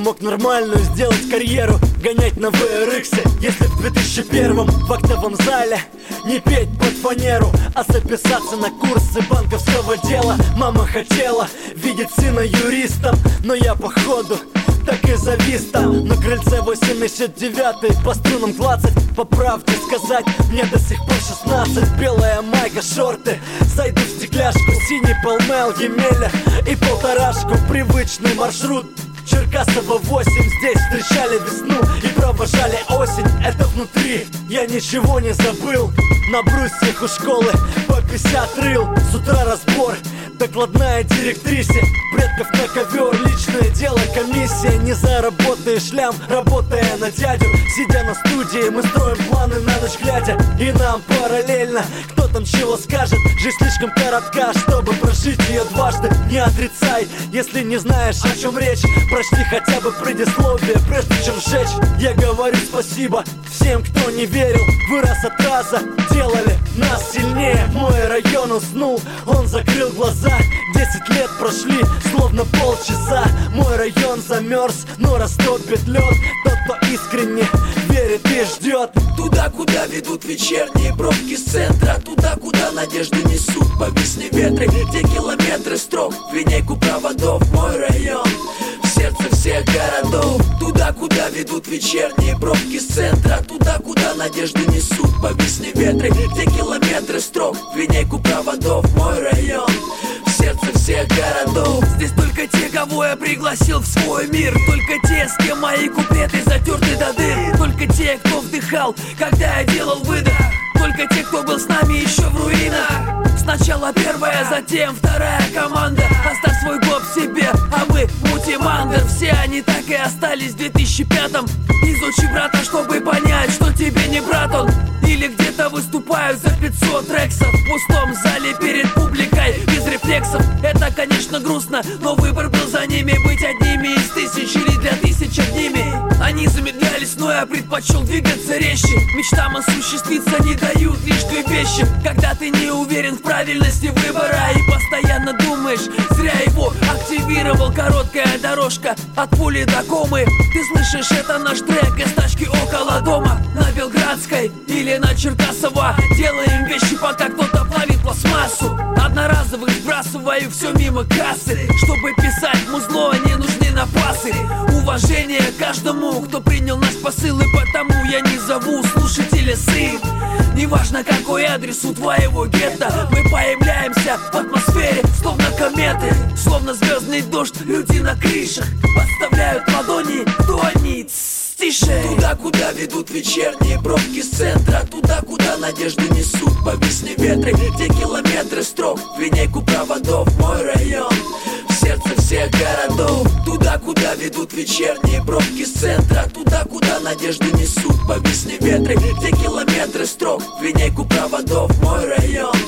мог нормальную сделать карьеру, гонять на VRX, если в 2001-м в актовом зале не петь под фанеру, а записаться на курсы банковского дела. Мама хотела видеть сына юристом, но я походу так и завис там на крыльце 89-й, по струнам клацать. По правде сказать, мне до сих пор 16. Белая майка, шорты, зайду в стекляшку, синий полмел, Емеля и полторашку. Привычный маршрут Черкасова 8. Здесь встречали весну и провожали осень. Это внутри, я ничего не забыл. На брусьях у школы по 50 рыл. С утра разбор, докладная директрисе. Предков на ковер, личное дело, комиссия. Не заработаешь лям, работая на дядю. Сидя на студии, мы строим планы на ночь глядя. И нам параллельно, кто там чего скажет. Жизнь слишком коротка, чтобы прожить ее дважды. Не отрицай, если не знаешь, о чем речь. Прочти хотя бы предисловие, прежде чем сжечь. Я говорю спасибо всем, кто не верил. Вы раз от раза делали нас сильнее. Мой район уснул, он закрыл глаза. 10 лет прошли, словно полчаса. Мой район замерз, но растопит лед тот, кто искренне верит и ждет. Туда, куда ведут вечерние пробки с центра, туда, куда надежды несут по весне ветры, где километры строк в линейку проводов. Мой район в сердце всех городов. Туда, куда ведут вечерние пробки с центра, туда, куда надежды несут по весне ветры, где километры строк в линейку проводов. Мой район в сердце всех городов. Здесь только те, кого я пригласил в свой мир, только те, с кем мои куплеты затерты до дыр, только те, кто вдыхал, когда я делал выдох, только те, кто был с нами еще в руинах. Сначала первая, затем вторая команда. Оставь свой гоп себе, а мы мутимандер. Все они так и остались в 2005-м. Изучи брата, чтобы понять, что тебе не брат он. Или где-то выступают за 500 рексов в пустом зале перед публикой без рефлексов. Это, конечно, грустно, но выбор был за ними быть одними из тысяч или для тысяч одними. Они замедлялись, но я предпочел двигаться резче. Мечтам осуществиться не дают лишь две вещи: когда ты не уверен в правильности выбора и постоянно думаешь, зря его активировал. Короткая дорожка от пули до комы. Ты слышишь, это наш трек из тачки около дома. На Белградской или на Черкасова делаем вещи, пока кто-то плавит пластмассу. Одноразовых сбрасываю все мимо кассы. Чтобы писать музло, не нужны напасы. Уважение каждому, кто принял наш посыл, и потому я не зову слушателя сын. Неважно, какой адрес у твоего гетто, мы появляемся в атмосфере, словно кометы, словно звездный дождь. Люди на крышах подставляют ладони, кто они? Тише. Туда, куда ведут вечерние пробки с центра, туда, куда надежды несут по весне ветры, где километры строк в линейку проводов. Мой район в сердце всех городов. Туда, куда ведут вечерние пробки с центра, туда, куда надежды несут по весне ветры, где километры строк в линейку проводов. Мой район